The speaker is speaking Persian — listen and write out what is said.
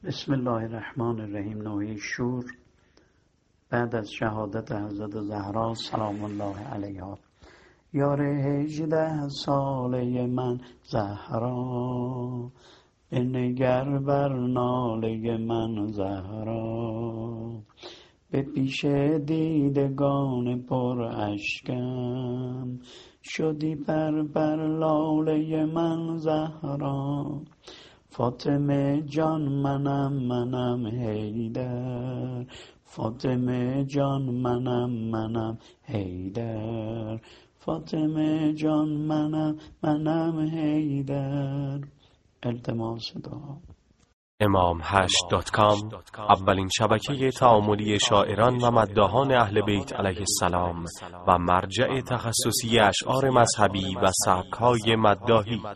بسم الله الرحمن الرحیم. نوحه شور بعد از شهادت حضرت زهرا سلام الله علیها. یار 18 ساله من زهرا، بنگر بر ناله من زهرا، به پیش دیدگان پر اشکم، شدی پر لاله من زهرا. فاطمه جان منم حیدر، فاطمه جان منم حیدر، فاطمه جان منم حیدر. التماس دعا. امام8.com اولین شبکه تعاملی شاعران و مداحان اهل بیت علیه السلام و مرجع تخصصی اشعار مذهبی و سبک‌های مداحی.